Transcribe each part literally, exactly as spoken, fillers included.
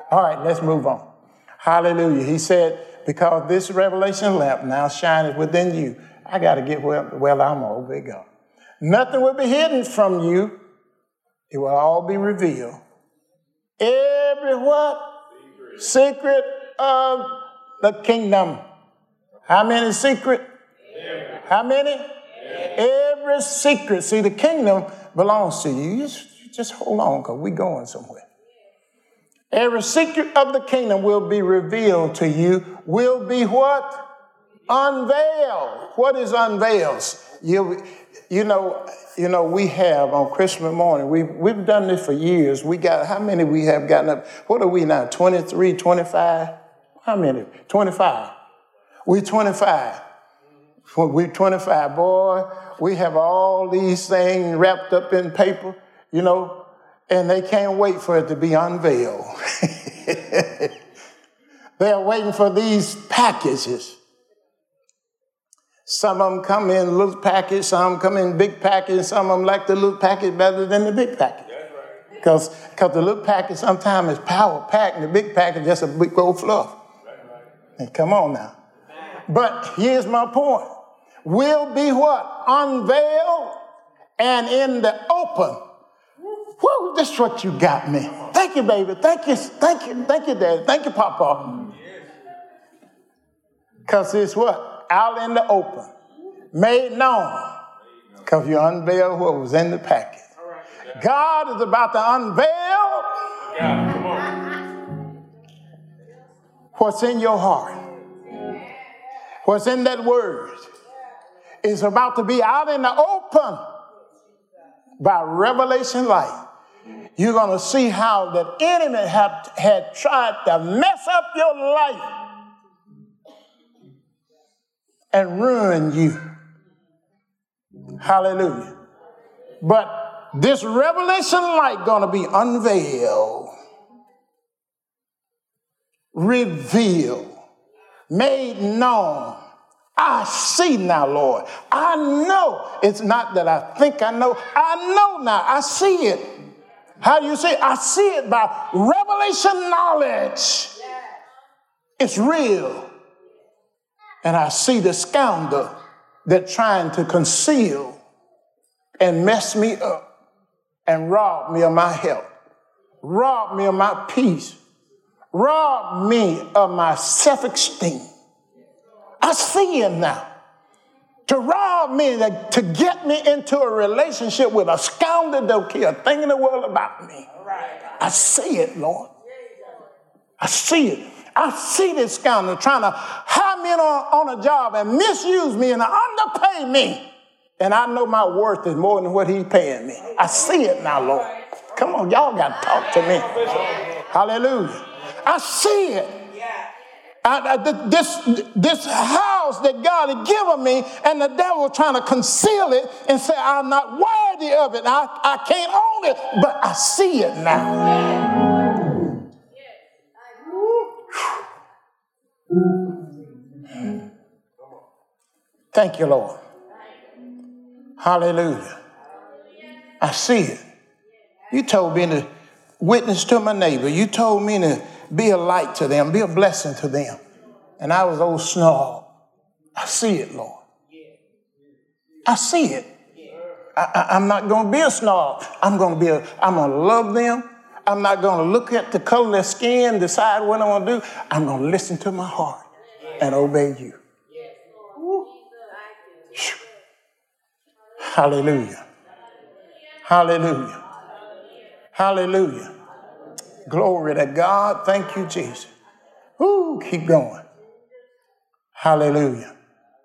All right, let's move on. Hallelujah. He said, because this revelation lamp now shineth within you. I got to get well, well, I'm going to obey God. Nothing will be hidden from you. It will all be revealed. Every what? Secret, secret of the kingdom. How many secret? Every. How many? Every. Every secret. See, the kingdom belongs to you. You just, just hold on, because we're going somewhere. Every secret of the kingdom will be revealed to you, will be what? Unveiled. What is unveiled? You, you know, you know, we have on Christmas morning, we, we've done this for years. We got, how many we have gotten up? What are we now, twenty-three, twenty-five? How many? twenty-five. We twenty-five. We twenty-five, boy. We have all these things wrapped up in paper, you know, and they can't wait for it to be unveiled. They're waiting for these packages. Some of them come in little package, some of them come in big package, some of them like the little package better than the big package. Because because the little package sometimes is power packed and the big package just a big old fluff. And come on now. But here's my point. Will be what? Unveiled and in the open. Woo, this is what you got me. Thank you, baby. Thank you. Thank you. Thank you, Daddy. Thank you, Papa. Because it's what? Out in the open. Made known. Because you unveiled what was in the packet. God is about to unveil what's in your heart. What's in that word. It's about to be out in the open by revelation light. You're going to see how the enemy had, had tried to mess up your life and ruin you. Hallelujah. But this revelation light going to be unveiled, revealed, made known. I see now, Lord. I know. It's not that I think I know. I know now. I see it. How do you see it? I see it by revelation knowledge. It's real. And I see the scoundrel that's trying to conceal and mess me up and rob me of my health, rob me of my peace, rob me of my self-esteem. I see him now. To rob me, to, to get me into a relationship with a scoundrel that don't care a thing in the world about me. I see it, Lord. I see it. I see this scoundrel trying to hire me on, on a job and misuse me and underpay me. And I know my worth is more than what he's paying me. I see it now, Lord. Come on, y'all got to talk to me. Hallelujah. I see it. I, I, this, this house that God had given me, and the devil trying to conceal it and say, I'm not worthy of it. I, I can't own it, but I see it now. Thank you, Lord. Hallelujah. I see it. You told me to witness to my neighbor. You told me to be a light to them, be a blessing to them. And I was old snob. I see it, Lord. I see it. I, I, I'm not going to be a snob. I'm going to be a, I'm going to love them. I'm not going to look at the color of their skin, decide what I want to do. I'm going to listen to my heart and obey you. Hallelujah. Hallelujah. Hallelujah. Glory to God. Thank you, Jesus. Ooh, keep going. Hallelujah.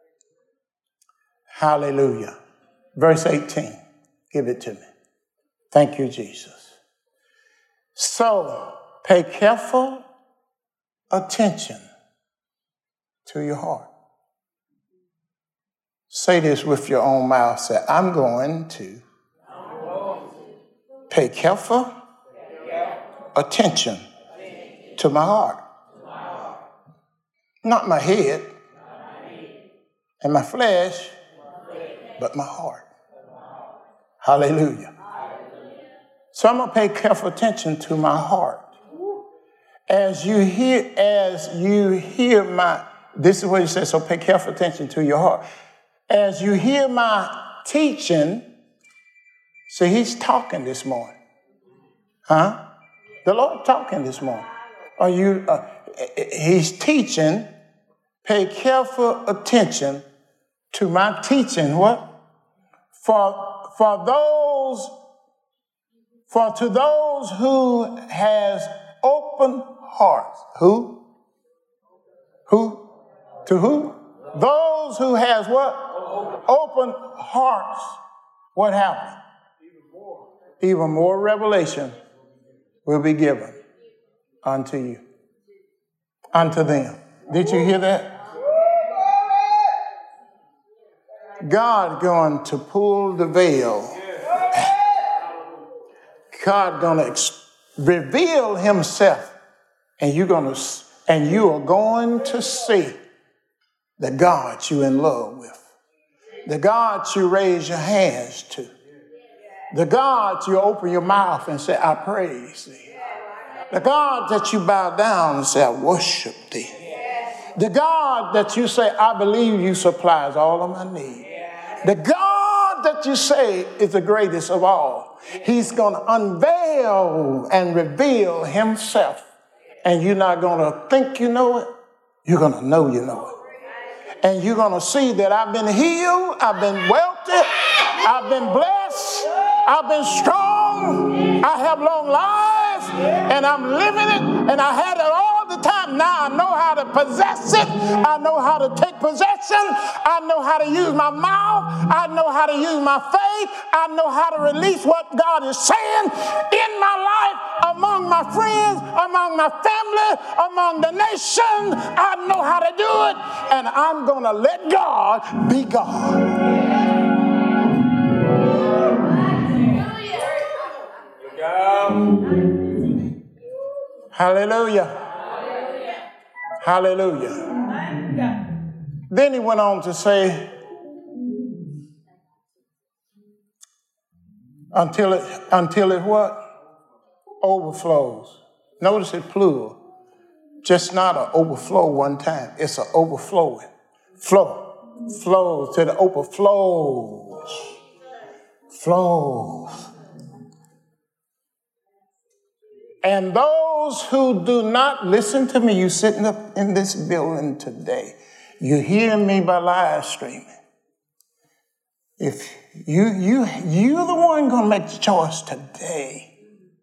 Hallelujah. Verse eighteen. Give it to me. Thank you, Jesus. So, pay careful attention to your heart. Say this with your own mouth. Say, I'm going to pay careful attention to my heart. Not my head and my flesh, but my heart. Hallelujah. So I'm going to pay careful attention to my heart. As you hear, as you hear my, this is what he says, so pay careful attention to your heart. As you hear my teaching, see, he's talking this morning. Huh? The Lord talking this morning. Are you, uh, he's teaching, pay careful attention to my teaching. What? For, for those, for to those who has open hearts. Who? Who? To who? Those who has what? Open hearts. What happened? Even more revelation will be given unto you. Unto them. Did you hear that? God going to pull the veil. God going to ex- reveal himself, and you're going to, and you are going to see the God you in love with, the God you raise your hands to, the God you open your mouth and say, I praise thee, the God that you bow down and say, I worship thee, the God that you say, I believe you supplies all of my needs, the God that you say is the greatest of all. He's going to unveil and reveal himself. And you're not going to think you know it. You're going to know you know it. And you're going to see that I've been healed. I've been wealthy. I've been blessed. I've been strong. I have long life. And I'm living it. And I had it all the time. Now I know how to possess it. I know how to take possession. I know how to use my mouth. I know how to use my faith. I know how to release what God is saying in my life, among my friends, among my family, among the nation. I know how to do it. And I'm going to let God be God. Hallelujah. Hallelujah. Then he went on to say, until it, until it what? Overflows. Notice it plural. Just not an overflow one time. It's an overflowing. Flow. Flows to the overflows. Flows. And those who do not listen to me, you sitting up in this building today, you hear me by live streaming. If you you you're the one gonna make the choice today.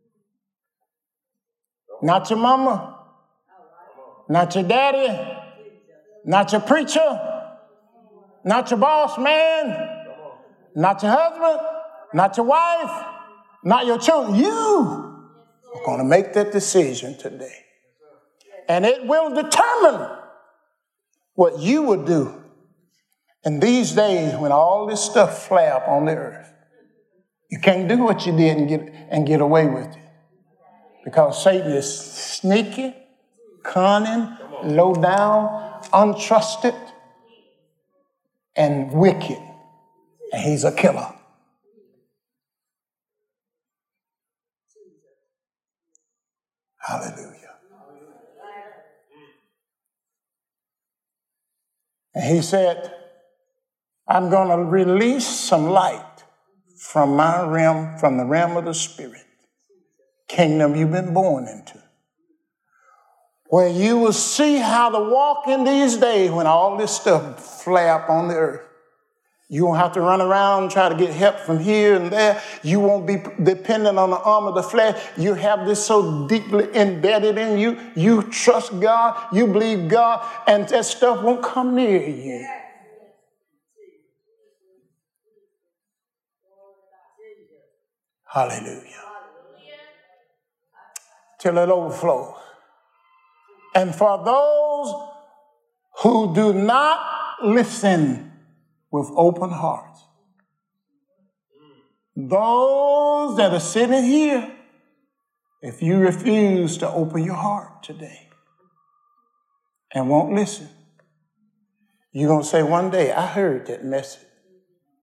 Not your mama, not your daddy, not your preacher, not your boss man, not your husband, not your wife, not your children. You are going to make that decision today. And it will determine what you will do in these days when all this stuff flap on the earth. You can't do what you did and get, and get away with it. Because Satan is sneaky, cunning, low down, untrusted, and wicked. And he's a killer. Hallelujah. And he said, I'm going to release some light from my realm, from the realm of the spirit, kingdom you've been born into, where you will see how to walk in these days when all this stuff flap on the earth. You won't have to run around and try to get help from here and there. You won't be dependent on the arm of the flesh. You have this so deeply embedded in you. You trust God. You believe God. And that stuff won't come near you. Hallelujah. Till it overflows. And for those who do not listen with open hearts, those that are sitting here, if you refuse to open your heart today and won't listen, you're going to say one day, I heard that message.